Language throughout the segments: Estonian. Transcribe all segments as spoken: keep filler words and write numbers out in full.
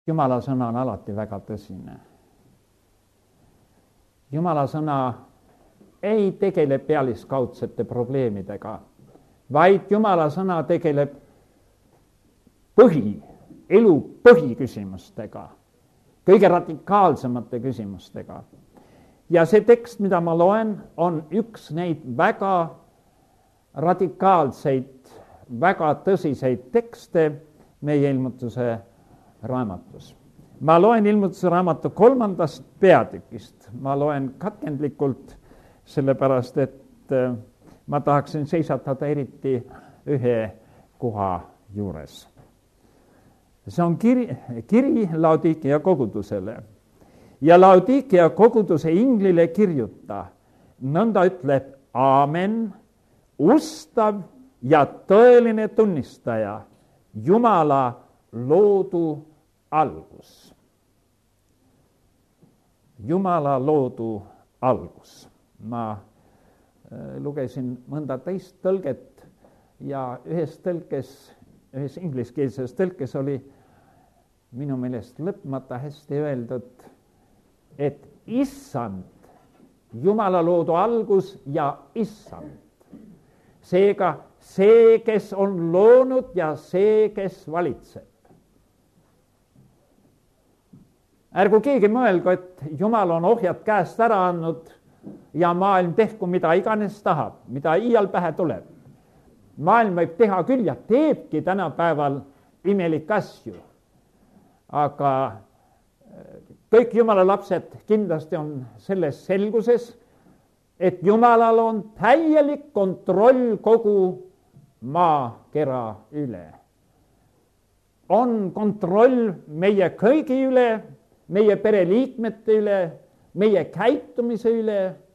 Jumala sõna on alati väga tõsine. Jumala sõna ei tegele pealiskaudsete probleemidega, vaid Jumala sõna tegeleb põhi, elu põhiküsimustega, kõige radikaalsemate küsimustega. Ja see tekst, mida ma loen, on üks neid väga radikaalseid, väga tõsiseid tekste meie ilmutuse raamatus. Ma loen ilmutuse raamatu kolmandast peatükist. Ma loen katkendlikult, sellepärast, et ma tahaksin seisatada eriti ühe koha juures. See on kiri, kiri Laodikea kogudusele. Ja Laodikea koguduse inglile kirjuta, nõnda ütleb Aamen, ustav ja tõeline tunnistaja, Jumala loodu algus. Jumala loodu algus. Ma lugesin mõnda teist tõlget ja ühes tõlkes, ühes ingliskeelses tõlkes oli minu meelest lõpmata hästi öeldud, et issand, Jumala loodu algus ja issand. Seega see, kes on loonud ja see, kes valitseb. Ärgu keegi mõelgu, et Jumal on ohjad käest ära andnud ja maailm tehku mida iganes tahab, mida iial pähe tuleb. Maailm võib teha küll ja teebki tänapäeval imelikke asju. Aga kõik Jumala lapsed kindlasti on selles selguses, et Jumalal on täielik kontroll kogu maakera üle. On kontroll meie kõigi üle, meie pereliikmete üle, meie käitumise üle,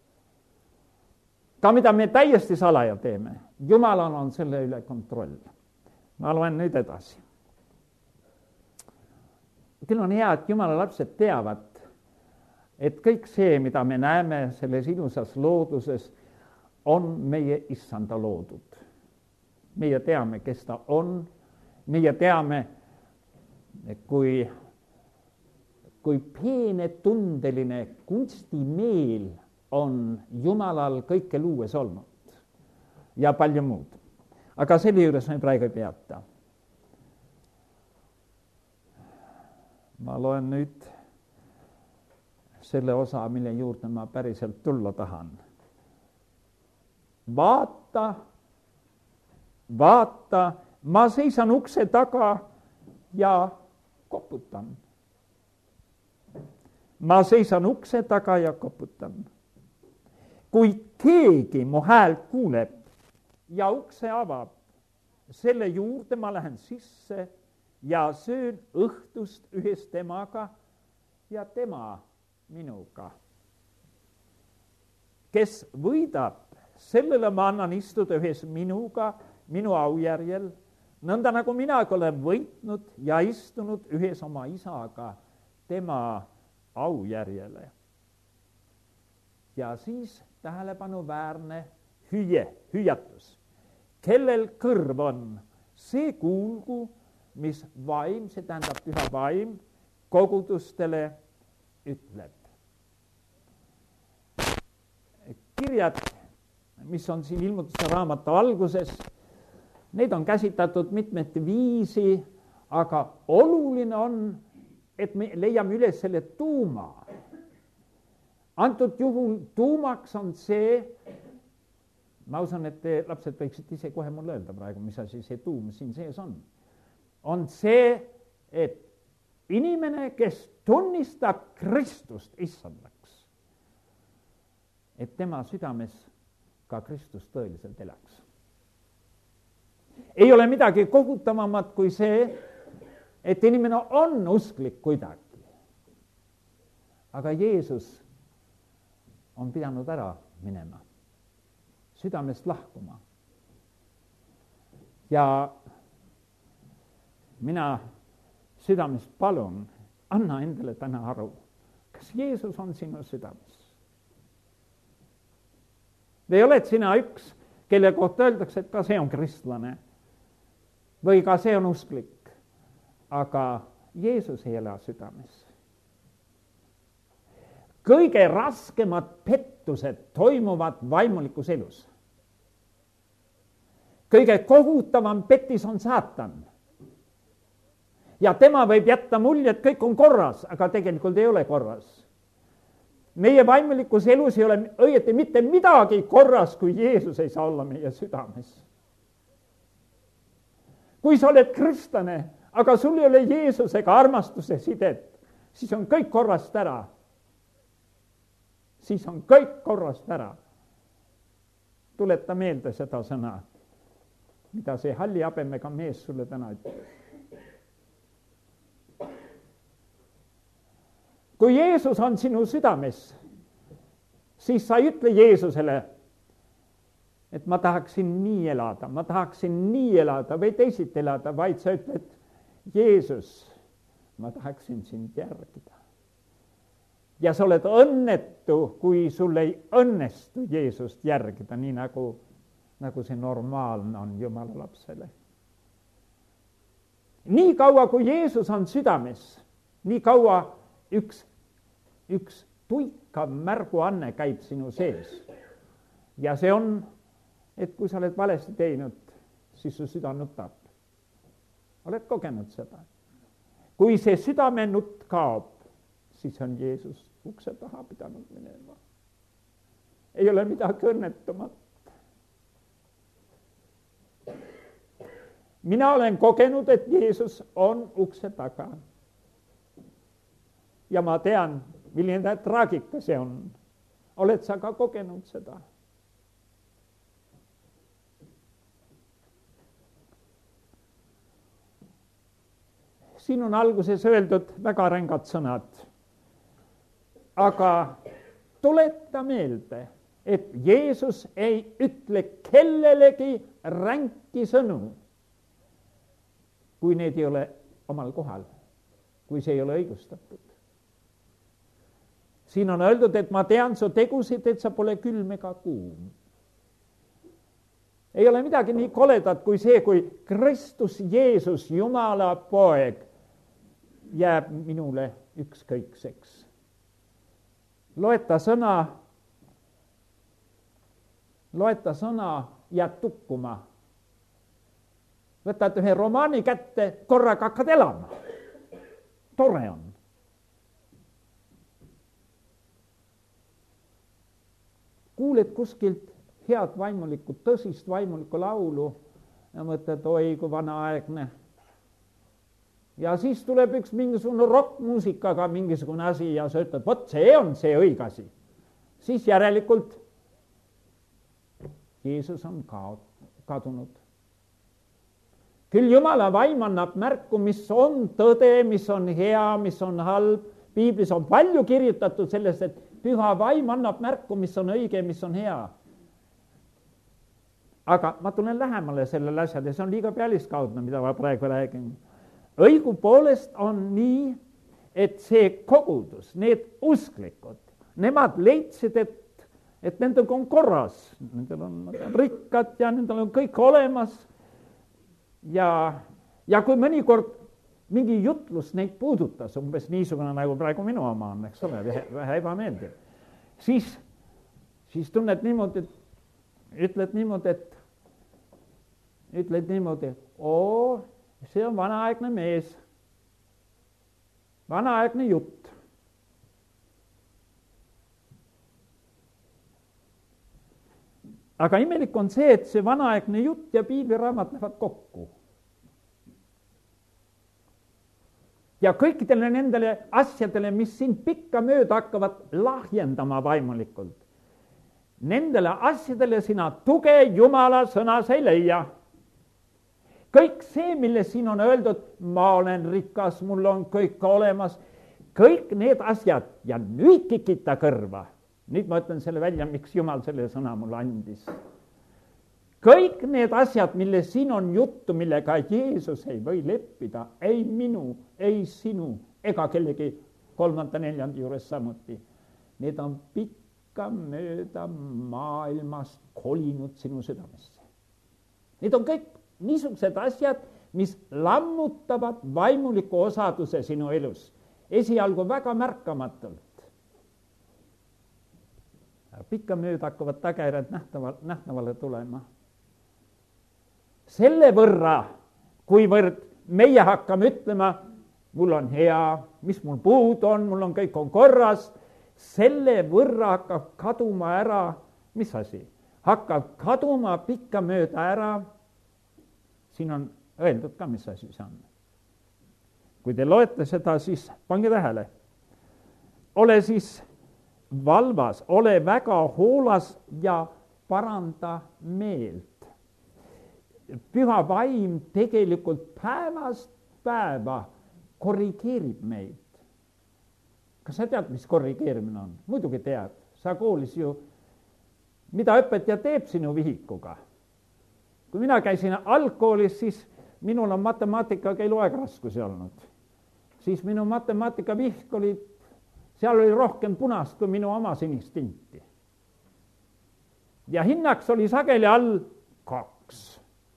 ka mida me täiesti salaja teeme. Jumalal on selle üle kontroll. Ma loen nüüd edasi. Küll on hea, et Jumala lapsed teavad, et kõik see, mida me näeme selles ilusas looduses, on meie issanda loodud. Meie teame, kes ta on. Meie teame, kui, kui peenetundeline kunstimeel on Jumalal kõike luues olnud ja palju muud. Aga selle juures me praegu ei peata. Ma loen nüüd selle osa, mille juurde ma päriselt tulla tahan. Vaata, vaata, ma seisan ukse taga ja koputan. Ma seisan ukse taga ja koputan. Kui keegi mu häält kuuleb ja ukse avab, selle juurde ma lähen sisse ja söön õhtust ühes temaga ja tema minuga. Kes võidab, sellele ma annan istuda ühes minuga, minu aujärjel, nõnda nagu mina olen võitnud ja istunud ühes oma isaga tema aujärjele. Ja siis tähelepanuväärne hüüe, hüüatus. Kellel kõrv on, see kuulgu, mis vaim, see tähendab püha vaim, kogudustele ütleb. Kirjad, mis on siin ilmutuse raamatu alguses, neid on käsitletud mitmete viisi, aga oluline on, et me leiame üles selle tuuma. Antud juhul tuumaks on see, ma usun, et te lapsed võiksid ise kohe mulle öelda praegu, mis asi see tuum siin sees on. On see, et inimene, kes tunnistab Kristust issandaks, et tema südames ka Kristus tõeliselt elaks. Ei ole midagi kogutavamat kui see, et inimene on usklik kuidagi. Aga Jeesus on pidanud ära minema, südamest lahkuma. Ja mina südamest palun, anna endale täna aru, kas Jeesus on sinu südames. Või oled sina üks, kelle kohta öeldakse, et ka see on kristlane või ka see on usklik. Aga Jeesus ei ela südames. Kõige raskemad pettused toimuvad vaimulikus elus. Kõige kohutavam petis on saatan. Ja tema võib jätta mulje, et kõik on korras, aga tegelikult ei ole korras. Meie vaimulikus elus ei ole õieti mitte midagi korras, kui Jeesus ei saa olla meie südames. Kui sa oled kristlane, aga sul ei ole Jeesusega armastuse sidet, siis on kõik korrast ära. Siis on kõik korrast ära. Tuleta meelde seda sõna, mida see halli habemega mees sulle täna ütleb. Kui Jeesus on sinu südames, siis sa ei ütle Jeesusele, et ma tahaksin nii elada, ma tahaksin nii elada või teisiti elada, vaid sa ütled, Jeesus, ma tahaksin sind järgida. Ja sa oled õnnetu, kui sul ei õnnestu Jeesust järgida, nii nagu, nagu see normaalne on Jumala lapsele. Nii kaua, kui Jeesus on südames, nii kaua üks, üks tuikav märguanne käib sinu sees. Ja see on, et kui sa oled valesti teinud, siis su süda nutab. Oled kogenud seda. Kui see südame nutt kaob, siis on Jeesus ukse taha pidanud minema. Ei ole midagi õnnetumat. Mina olen kogenud, et Jeesus on ukse taga. Ja ma tean, milline traagika see on. Oled sa ka kogenud seda? Siin on alguses öeldud väga rängad sõnad. Aga tuleta meelde, et Jeesus ei ütle kellelegi ränki sõnu, kui need ei ole omal kohal, kui see ei ole õigustatud. Siin on öeldud, et ma tean su tegusid, et sa pole külm ega kuum. Ei ole midagi nii koledat kui see, kui Kristus Jeesus, Jumala poeg, jääb minule ükskõikseks. Loeta sõna, loeta sõna ja tukkuma. Võtad ühe romaani kätte, korraga hakkad elama. Tore on. Kuuled kuskilt head vaimulikku, tõsist vaimulikku laulu ja mõtled, oi kui vanaaegne. Ja siis tuleb üks mingisugune rockmuusikaga mingisugune asi ja sa ütled, vot see on see õige asi. Siis järelikult Jeesus on kadunud. Küll Jumala vaim annab märku, mis on tõde, mis on hea, mis on halb. Piiblis on palju kirjutatud sellest, et püha vaim annab märku, mis on õige, mis on hea. Aga ma tulen lähemale sellele asjale, see on liiga pealiskaudne, mida ma praegu räägin. Õigu poolest on nii, et see kogudus, need usklikud, nemad leidsid, et, et nendel on korras, nendel on rikkad ja nendel on kõik olemas. Ja, ja kui mõnikord mingi jutlus neid puudutas, umbes niisugune nagu praegu minu oma on, eks ole, vähe ebameeldiv, siis, siis tunned niimoodi, et ütled niimoodi, et ütled niimoodi, oo, see on vanaaegne mees, vanaaegne jutt. Aga imelik on see, et see vanaaegne jutt ja piibliraamat lähevad kokku. Ja kõikidele nendele asjadele, mis siin pikka mööda hakkavad lahjendama vaimulikult, nendele asjadele sina tuge Jumala sõnas ei leia. Kõik see, mille siin on öeldud, ma olen rikas, mul on kõik olemas, kõik need asjad ja nüüd kikita kõrva. Nüüd ma ütlen selle välja, miks Jumal selle sõna mulle andis. Kõik need asjad, mille siin on juttu, millega Jeesus ei või leppida, ei minu, ei sinu, ega kellegi kolmanda neljandi juures samuti. Need on pikka mööda maailmast kolinud sinu südamesse. Need on kõik niisugused asjad, mis lammutavad vaimuliku osaduse sinu elus. Esialgu väga märkamatult. Pikkamööda hakkavad tagajärjed nähtavale, nähtavale tulema. Selle võrra, kuivõrd meie hakkame ütlema, mul on hea, mis mul puudu on, mul on kõik on korras, selle võrra hakkab kaduma ära, mis asi? Hakkab kaduma pikkamööda ära, siin on öeldud ka, mis asi see on. Kui te loete seda, siis pange tähele. Ole siis valvas, ole väga hoolas ja paranda meelt. Püha vaim tegelikult päevast päeva korrigeerib meid. Kas sa tead, mis korrigeerimine on? Muidugi tead. Sa koolis ju, mida õpetaja teeb sinu vihikuga. Kui mina käisin algkoolis, siis minul on matemaatikaga eluaeg raskusi olnud. Siis minu matemaatika vihk oli, seal oli rohkem punast kui minu oma sinist tinti. Ja hinnaks oli sageli all kaks.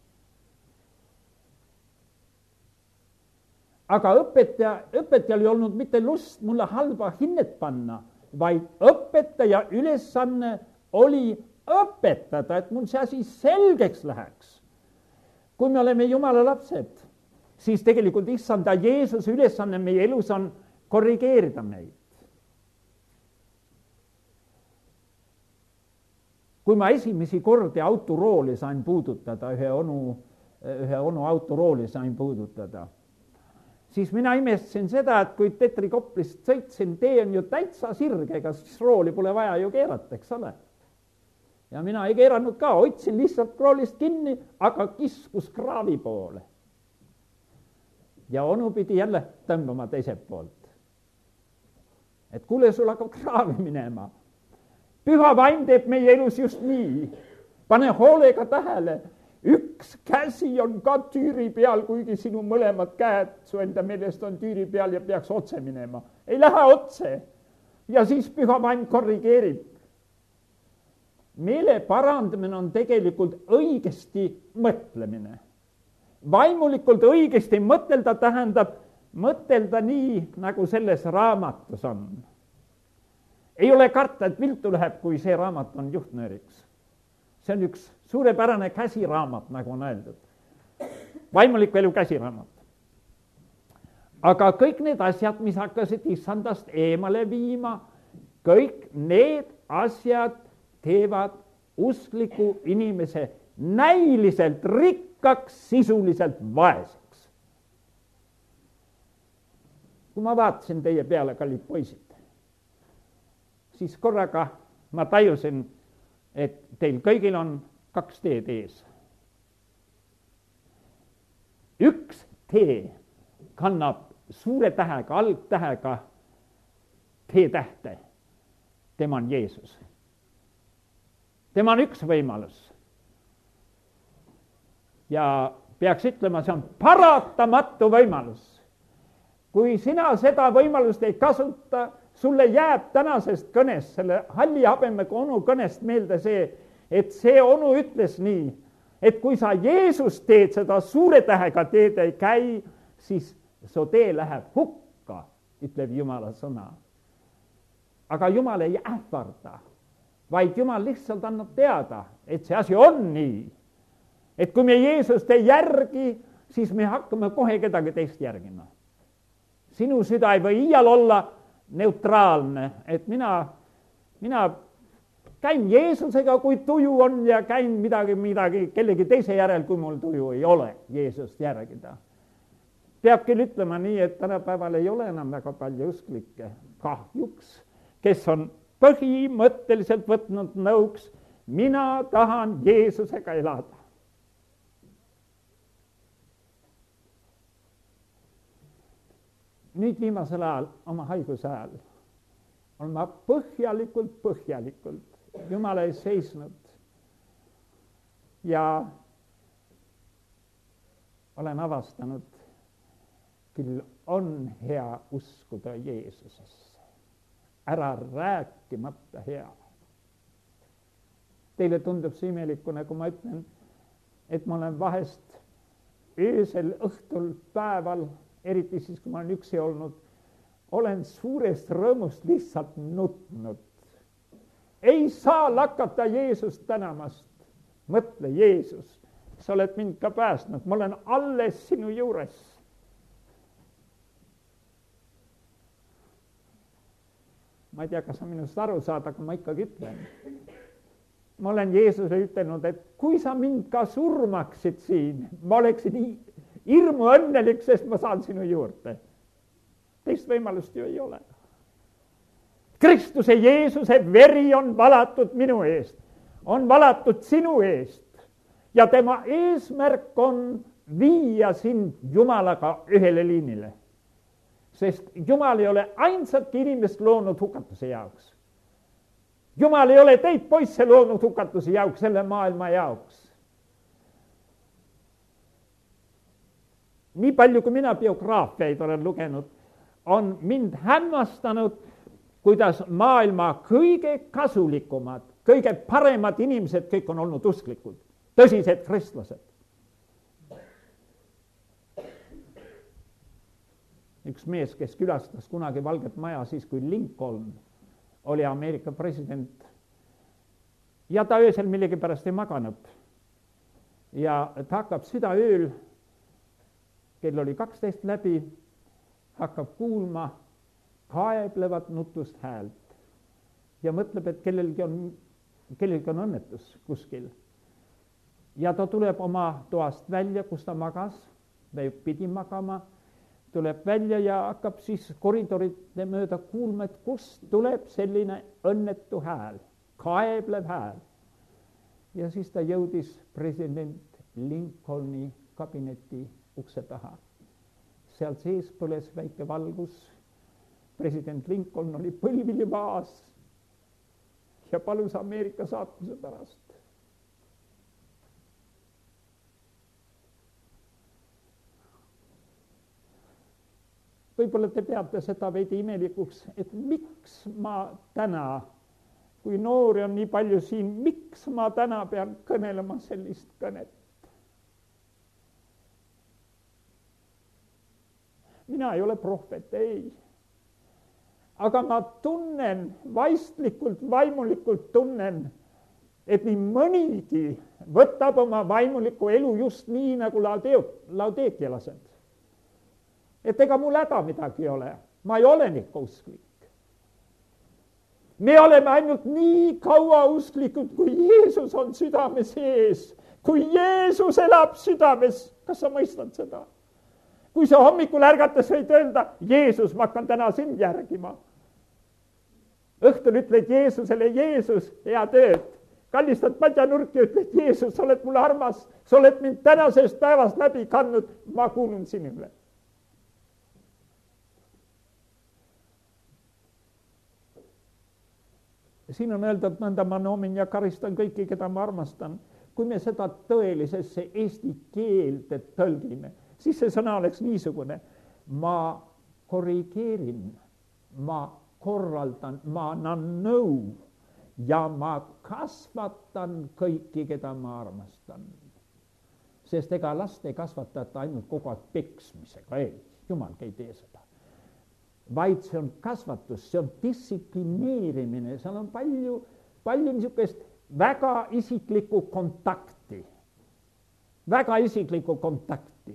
Aga õpetaja, õpetajal ei olnud mitte lust mulle halba hinnet panna, vaid õpetaja ülesanne oli õpetada, et mul see asi selgeks läheks. Kui me oleme Jumala lapsed, siis tegelikult issanda Jeesuse ülesanne meie elus on korrigeerida meid. Kui ma esimesi kordi autorooli sain puudutada, ühe onu, ühe onu autorooli sain puudutada, siis mina imestasin seda, et kui Tetri Koplist sõitsin, tee on ju täitsa sirge, ega siis rooli pole vaja ju keerata, eks ole. Ja mina ei keeranud ka, otsin lihtsalt roolist kinni, aga kiskus kraavi poole. Ja onu pidi jälle tõmbama teiselt poolt. Et kuule, sul hakkab kraavi minema. Püha vaim teeb meie elus just nii. Pane hoolega tähele. Üks käsi on ka tüüri peal, kuigi sinu mõlemad käed su enda meelest on tüüri peal ja peaks otse minema. Ei lähe otse. Ja siis püha vaim korrigeerib. Meele parandamine on tegelikult õigesti mõtlemine. Vaimulikult õigesti mõtelda tähendab mõtelda nii, nagu selles raamatus on. Ei ole karta, et viltu läheb, kui see raamat on juhtnööriks. See on üks suurepärane käsiraamat, nagu on öeldud. Vaimuliku elu käsiraamat. Aga kõik need asjad, mis hakkasid issandast eemale viima, kõik need asjad teevad uskliku inimese näiliselt rikkaks, sisuliselt vaeseks. Kui ma vaatasin teie peale, kallid poisid, siis korraga ma tajusin, et teil kõigil on kaks teed ees. Üks tee kannab suure tähega, algtähega T-tähte. Tema on Jeesus. Tema on üks võimalus. Ja peaks ütlema, see on paratamatu võimalus. Kui sina seda võimalust ei kasuta, sulle jääb tänasest kõnest, selle halli habemega onu kõnest meelde see, et see onu ütles nii, et kui sa Jeesus teed seda suure tähega teed ei käi, siis su tee läheb hukka, ütleb Jumala sõna. Aga Jumal ei ähvarda, vaid Jumal lihtsalt annab teada, et see asi on nii. Et kui me Jeesust ei järgi, siis me hakkame kohe kedagi teist järgima. Sinu süda ei või iial olla neutraalne, et mina, mina käin Jeesusega, kui tuju on ja käin midagi, midagi kellegi teise järel, kui mul tuju ei ole Jeesust järgida. Peab küll ütlema nii, et tänapäeval ei ole enam väga palju usklikke kahjuks, kes on põhimõtteliselt võtnud nõuks, mina tahan Jeesusega elada. Nüüd viimasel ajal, oma haiguse ajal, olen ma põhjalikult, põhjalikult Jumala ees seisnud ja olen avastanud, küll on hea uskuda Jeesusesse, ära rääkimata hea. Teile tundub see imelikuna, kui ma ütlen, et ma olen vahest öösel, õhtul, päeval, eriti siis, kui ma olen üksi olnud, olen suurest rõõmust lihtsalt nutnud. Ei saa lakata Jeesust tänamast. Mõtle, Jeesus, sa oled mind ka päästnud, ma olen alles sinu juures. Ma ei tea, kas sa minust aru saad, aga ma ikkagi ütlen. Ma olen Jeesusele ütelnud, et kui sa mind ka surmaksid siin, ma oleksin hirmu õnnelik, sest ma saan sinu juurde. Teist võimalust ju ei ole. Kristuse Jeesuse veri on valatud minu eest, on valatud sinu eest ja tema eesmärk on viia sind Jumalaga ühele liinile. Sest Jumal ei ole ainsat inimest loonud hukatuse jaoks. Jumal ei ole teid poisse loonud hukatuse jaoks, selle maailma jaoks. Nii palju, kui mina biograafiaid olen lugenud, on mind hämmastanud, kuidas maailma kõige kasulikumad, kõige paremad inimesed kõik on olnud usklikud, tõsised kristlased. Üks mees, kes külastas kunagi Valget Maja siis, kui Lincoln oli Ameerika president ja ta öösel millegipärast ei maganud. Ja ta hakkab südaööl, kell oli kaksteist läbi, hakkab kuulma kaeblevat nutust häält ja mõtleb, et kellelgi on, kellelgi on õnnetus kuskil. Ja ta tuleb oma toast välja, kus ta magas, ta pidi magama, tuleb välja ja hakkab siis koridoride mööda kuulma, et kust tuleb selline õnnetu hääl, kaeblev hääl. Ja siis ta jõudis president Lincolni kabineti ukse taha. Seal sees põles väike valgus. President Lincoln oli põlvili maas ja palus Ameerika saatuse pärast. Võib-olla te peate seda veidi imelikuks, et miks ma täna, kui noori on nii palju siin, miks ma täna pean kõnelema sellist kõnet? Mina ei ole prohvet, ei. Aga ma tunnen, vaistlikult, vaimulikult tunnen, et nii mõnigi võtab oma vaimulikku elu just nii, nagu laudeekialased. Et ega mul häda midagi ei ole. Ma ei ole ikka usklik. Me oleme ainult nii kaua usklikud, kui Jeesus on südame sees. Kui Jeesus elab südames, kas sa mõistad seda? Kui sa hommikul ärgates võid öelda, Jeesus, ma hakkan täna sind järgima. Õhtul ütled Jeesusele, Jeesus, hea tööd. Kallistad padjanurki ja ütled, Jeesus, sa oled mulle armas, sa oled mind tänasest päevast läbi kandnud, ma kuulun sinule. Siin on öeldud, nõnda ma noomin ja karistan kõiki, keda ma armastan. Kui me seda tõelisesse eesti keelde tõlgime, siis see sõna oleks niisugune. Ma korrigeerin, ma korraldan, ma annan nõu ja ma kasvatan kõiki, keda ma armastan. Sest ega last ei kasvatata ainult kogu aeg peksmisega, ei, Jumalgi ei tee seda. Vaid see on kasvatus, see on distsiplineerimine, seal on palju, palju niisugust väga isiklikku kontakti. Väga isiklikku kontakti.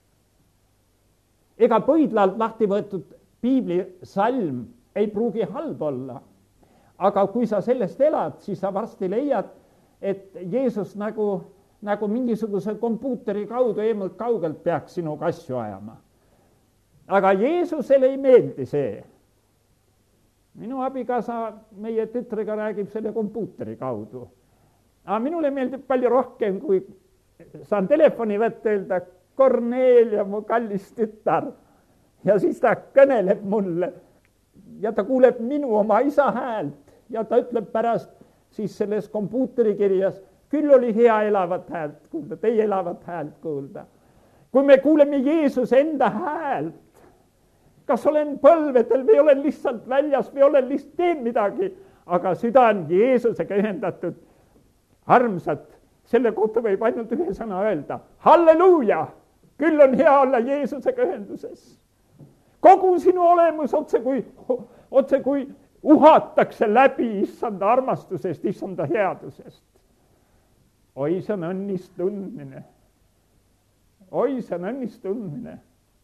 Ega põidlalt lahti võetud piibli salm ei pruugi halb olla, aga kui sa sellest elad, siis sa varsti leiad, et Jeesus nagu, nagu mingisuguse kompuuteri kaudu eemalt kaugelt peaks sinuga asju ajama. Aga Jeesusele ei meeldi see. Minu abikaasa meie tütrega räägib selle kompuuteri kaudu. Aga minule meeldib palju rohkem, kui saan telefoni võtta öelda, Kornelia, mu kallis tütar. Ja siis ta kõneleb mulle ja ta kuuleb minu oma isa häält ja ta ütleb pärast siis selles kompuuteri kirjas, küll oli hea elavat häält kuulda, teie elavat häält kuulda. Kui me kuuleme Jeesuse enda häält, kas olen põlvedel või olen lihtsalt väljas või olen lihtsalt teen midagi, aga süda on Jeesusega ühendatud armsad. Selle kohta võib ainult ühe sõna öelda. Halleluuja! küll on hea olla Jeesusega ühenduses. Kogu sinu olemus otse kui, otse kui uhatakse läbi issanda armastusest, issanda headusest. Oi, see on õnnist tundmine. Oi, see on õnnist tundmine.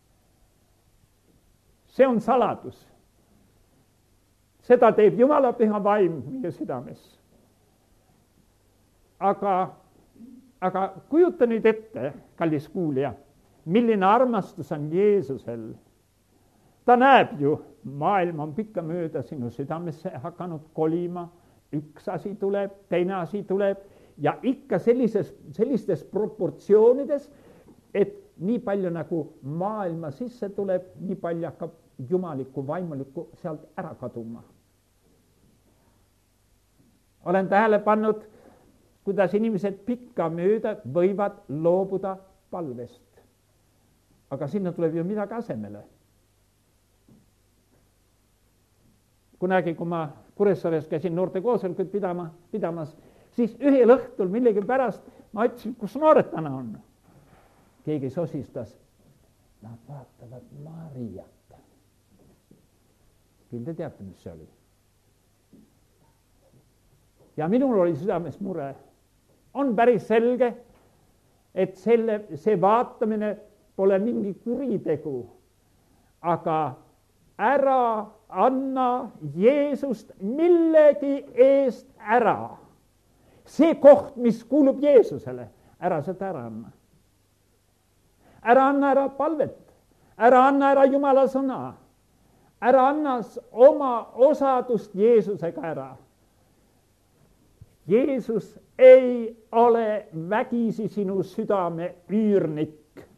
See on saladus. Seda teeb Jumala püha vaim meie südames. Aga, aga kujuta nüüd ette, kallis kuulija, milline armastus on Jeesusel. Ta näeb ju, maailm on pikka mööda sinu südamesse hakanud kolima. Üks asi tuleb, teine asi tuleb ja ikka sellises, sellistes proportsioonides, et nii palju nagu maailma sisse tuleb, nii palju hakkab jumalikku, vaimulikku sealt ära kaduma. Olen tähele pannud, kuidas inimesed pikka mööda võivad loobuda palvest. Aga sinna tuleb ju midagi asemele. Kunagi, kui ma Kuressaares käisin noorte koosolekuid pidama, pidamas, siis ühel õhtul millegi pärast ma ütlesin, kus noored täna on. Keegi sosistas, nad vaatavad Mariat. Küll te teate, mis see oli. Ja minul oli südames mure. On päris selge, et selle, see vaatamine pole mingi kuritegu, aga ära anna Jeesust millegi eest ära. See koht, mis kuulub Jeesusele, ära seda ära anna. Ära anna ära palvet, ära anna ära Jumala sõna, ära anna oma osadust Jeesusega ära. Jeesus ei ole vägisi sinu südame üürnik.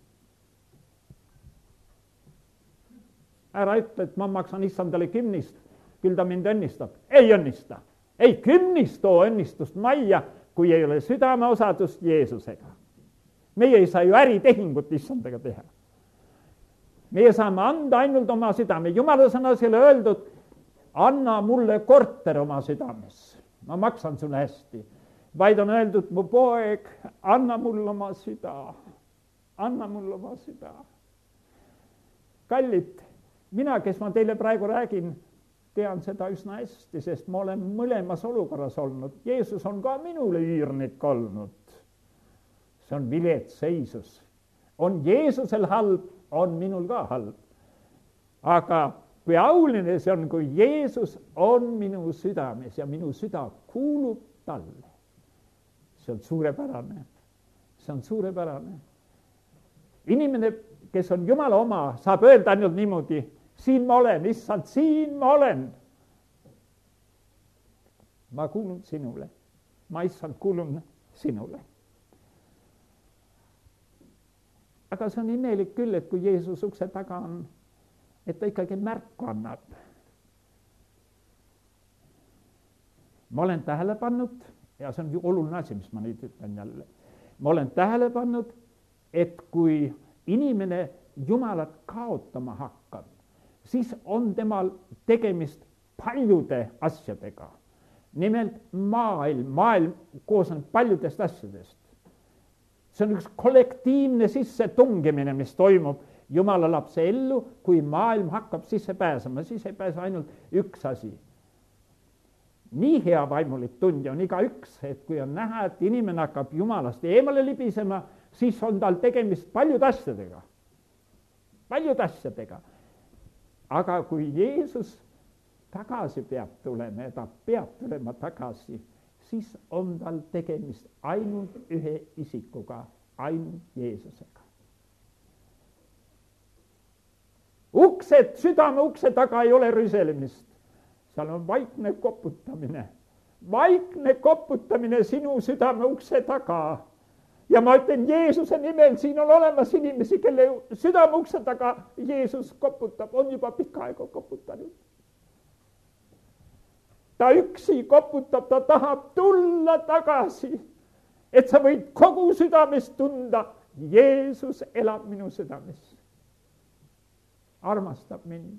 Ära ütle, et ma maksan issandale kümnist, küll ta mind õnnistab. Ei õnnista. Ei kümnist too õnnistust majja, kui ei ole südame osadust Jeesusega. Meie ei saa ju äritehingut issandaga teha. Meie saame anda ainult oma südame. Jumala sõnas ei ole öeldud, anna mulle korter oma südames. Ma maksan sulle hästi. Vaid on öeldud, mu poeg, anna mulle oma süda. Anna mulle oma süda. Kallid, mina, kes ma teile praegu räägin, tean seda üsna hästi, sest ma olen mõlemas olukorras olnud. Jeesus on ka minule üürnik olnud. See on vilets seisus. On Jeesusel halb, on minul ka halb. Aga kui auline see on, kui Jeesus on minu südames ja minu süda kuulub talle. See on suurepärane. See on suurepärane. Inimene, kes on Jumala oma, saab öelda ainult niimoodi, siin ma olen, issand, siin ma olen. Ma kuulun sinule. Ma issand kuulun sinule. Aga see on imelik küll, et kui Jeesus ukse taga on, et ta ikkagi märku annab. Ma olen tähele pannud, ja see on oluline asi, mis ma nüüd ütlen jälle. Ma olen tähele pannud, et kui inimene Jumalat kaotama hakkab, siis on temal tegemist paljude asjadega. Nimelt maailm, maailm koosneb paljudest asjadest. See on üks kollektiivne sissetungimine, mis toimub Jumala lapse ellu, kui maailm hakkab sisse pääsema, siis ei pääse ainult üks asi. Nii hea vaimulik tundja on iga üks, et kui on näha, et inimene hakkab Jumalast eemale libisema, siis on tal tegemist paljud asjadega. Paljud asjadega. Aga kui Jeesus tagasi peab tulema ja ta peab tulema tagasi, siis on tal tegemist ainult ühe isikuga, ainult Jeesusega. Uksed, südame ukse taga ei ole rüselemist. Seal on vaikne koputamine. Vaikne koputamine sinu südame ukse taga. Ja ma ütlen Jeesuse nimel, siin on olemas inimesi, kelle südame ukse taga Jeesus koputab, on juba pikka aega koputanud. Ta üksi koputab, ta tahab tulla tagasi, et sa võid kogu südamest tunda, Jeesus elab minu südames. Armastab mind.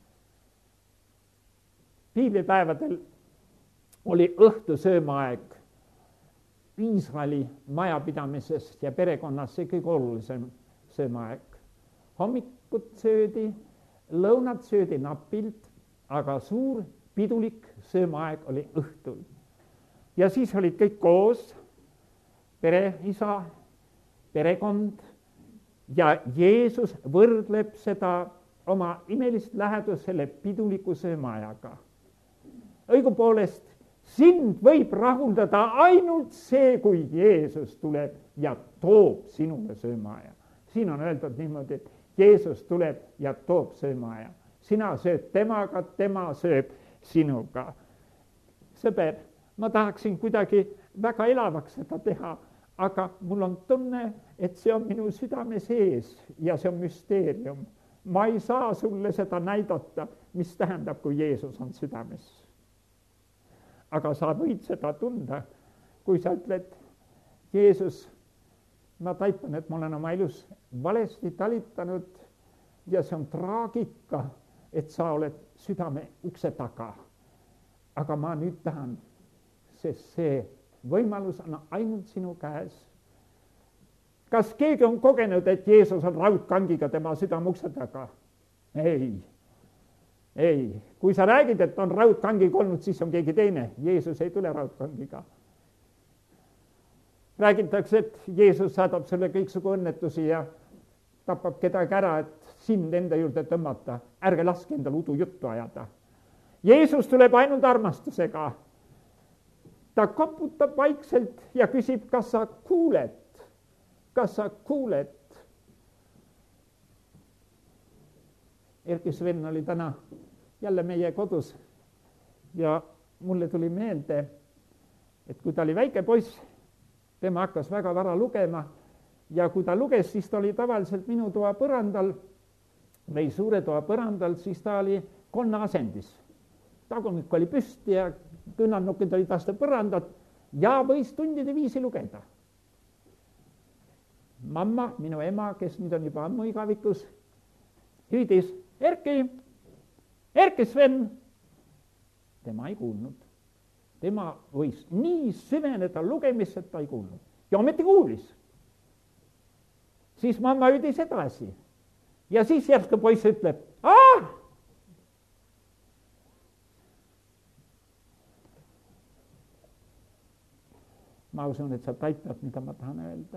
Piiblipäevadel oli õhtu söömaaeg Iisraeli majapidamisest ja perekonnas see kõige olulisem söömaaeg. Hommikut söödi, lõunat söödi napilt, aga suur pidulik söömaaeg oli õhtul. Ja siis olid kõik koos, pere, isa, perekond ja Jeesus võrdleb seda oma imelist lähedust selle piduliku söömaajaga. Õigupoolest sind võib rahuldada ainult see, kui Jeesus tuleb ja toob sinule söömaaja. Siin on öeldud niimoodi, et Jeesus tuleb ja toob söömaaja. Sina sööd temaga, tema sööb sinuga. Sõber, ma tahaksin kuidagi väga elavaks seda teha, aga mul on tunne, et see on minu südame sees ja see on müsteerium. Ma ei saa sulle seda näidata, mis tähendab, kui Jeesus on südames. Aga sa võid seda tunda, kui sa ütled, Jeesus, ma taipan, et ma olen oma elus valesti talitanud ja see on traagika, et sa oled südame ukse taga. Aga ma nüüd tahan, sest see võimalus on ainult sinu käes. Kas keegi on kogenud, et Jeesus on raudkangiga tema südame ukse taga? Ei. Ei, kui sa räägid, et on raudkangiga olnud, siis on keegi teine. Jeesus ei tule raudkangiga. Räägitakse, et Jeesus saadab sulle kõiksugu õnnetusi ja tapab kedagi ära, et sind enda juurde tõmmata. Ärge laske endal udu juttu ajada. Jeesus tuleb ainult armastusega. Ta koputab vaikselt ja küsib, kas sa kuuled, kas sa kuuled. Erki Sven oli täna jälle meie kodus ja mulle tuli meelde, et kui ta oli väike poiss, tema hakkas väga vara lugema ja kui ta luges, siis ta oli tavaliselt minu toa põrandal või suure toa põrandal, siis ta oli konna asendis. Tagumik oli püsti ja künnarnukid olid vastu põrandat ja võis tundide viisi lugeda. Mamma, minu ema, kes nüüd on juba ammu igavikus, hüüdis, Erki, Erki Sven. Tema ei kuulnud. Tema võis nii süveneda lugemisse, et ta ei kuulnud. Ja ometi kuulis. Siis mamma hüüdis edasi. Ja siis järsku poiss ütleb, ah! Ma usun, et sa taipad, mida ma tahan öelda.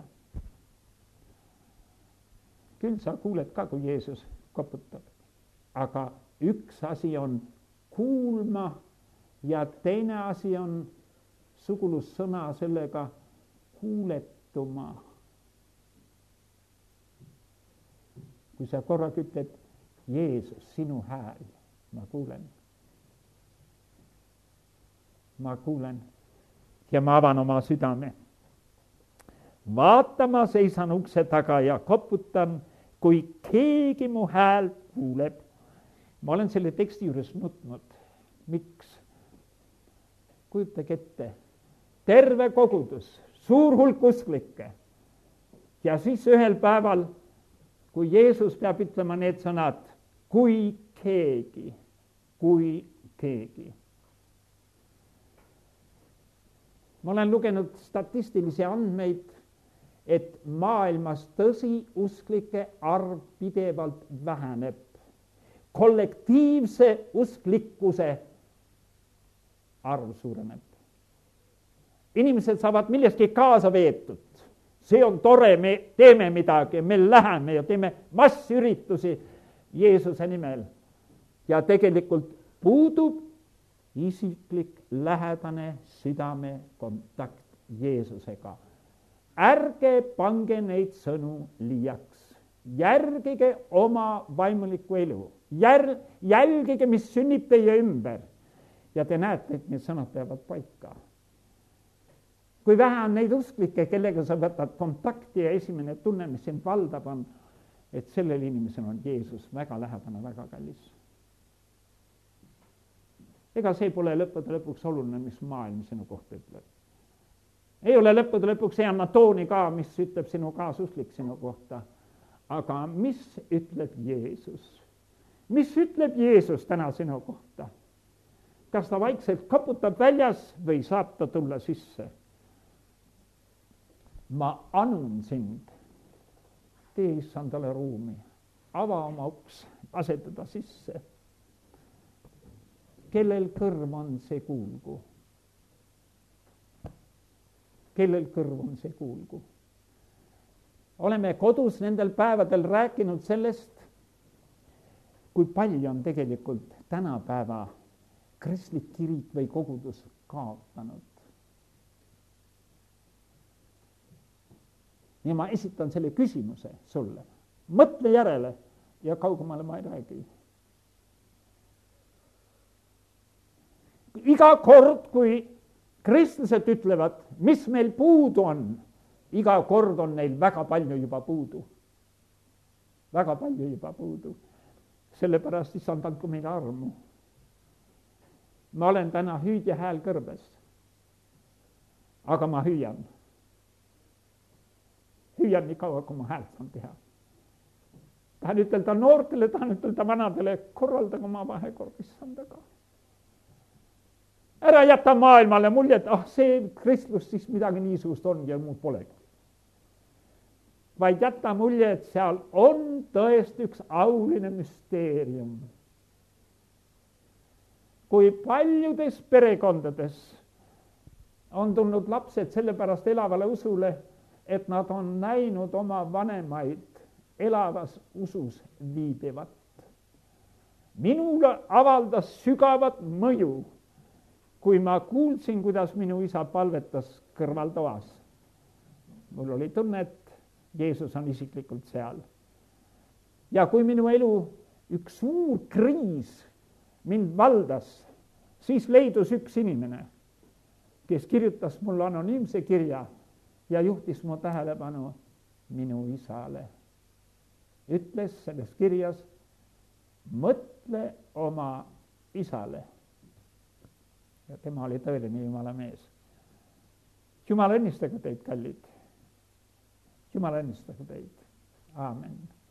Küll sa kuuled ka, kui Jeesus koputab. Aga üks asi on kuulma ja teine asi on sugulussõna sellega kuuletuma. Kui sa korraga ütled, Jeesus, sinu hääl, ma kuulen. Ma kuulen ja ma avan oma südame. Vaata, ma seisan ukse taga ja koputan, kui keegi mu hääl kuuleb. Ma olen selle teksti juures nutnud. Miks? Kujutage ette. Terve kogudus, suur hulk usklikke. Ja siis ühel päeval, kui Jeesus peab ütlema need sõnad, kui keegi, kui keegi. Ma olen lugenud statistilisi andmeid, et maailmas tõsi usklike arv pidevalt väheneb. Kollektiivse usklikkuse arv suureneb. Inimesed saavad millestki kaasa veetud. See on tore, me teeme midagi, me läheme ja teeme massüritusi Jeesuse nimel. Ja tegelikult puudub isiklik lähedane südame kontakt Jeesusega. Ärge pange neid sõnu liiaks. Järgige oma vaimulikku elu. Jär, jälgige, mis sünnib teie ümber. Ja te näete, et need sõnad peavad paika. Kui vähe on neid usklikke, kellega sa võtad kontakti ja esimene tunne, mis sind valdab, on, et sellel inimesel on Jeesus väga lähedane, väga kallis. Ega see pole lõppude lõpuks oluline, mis maailm sinu kohta ütleb. Ei ole lõppude lõpuks ei anna tooni ka, mis ütleb sinu kaasuslik sinu kohta. Aga mis ütleb Jeesus? Mis ütleb Jeesus täna sinu kohta? Kas ta vaikselt koputab väljas või saab ta tulla sisse? Ma anun sind. tee issandale ruumi, ava oma uks, lase teda sisse. Kellel kõrv on, see kuulgu. Kellel kõrv on, see kuulgu. Oleme kodus nendel päevadel rääkinud sellest, kui palju on tegelikult tänapäeva kristlik kirik või kogudus kaotanud. Ja ma esitan selle küsimuse sulle. Mõtle järele ja kaugemale ma ei räägi. Iga kord, kui kristlased ütlevad, mis meil puudu on, iga kord on neil väga palju juba puudu. Väga palju juba puudu. Sellepärast issand andku meile armu. Ma olen täna hüüdja hääl kõrbes. Aga ma hüüan. Hüüan nii kaua, kui ma häält saan teha. Tahan ütelda noortele, tahan ütelda vanadele, korraldaga oma vahekord issandaga. Ära jäta maailmale mulje, et ah, see kristlus siis midagi niisugust on ja muud polegi. Vaid jäta mulje, et seal on tõesti üks auline müsteerium. Kui paljudes perekondades on tulnud lapsed sellepärast elavale usule, et nad on näinud oma vanemaid elavas usus viibivat. Minule avaldas sügavat mõju, kui ma kuulsin, kuidas minu isa palvetas kõrvaltoas. Mul oli tunne, et Jeesus on isiklikult seal. Ja kui minu elu üks suur kriis mind valdas, siis leidus üks inimene, kes kirjutas mulle anonüümse kirja ja juhtis mu tähelepanu minu isale. Ütles selles kirjas, mõtle oma isale. Ja tema oli tõeline Jumala mees. Jumal õnnistagu teid, kallid. Jumal õnnistagu teid. Aamen.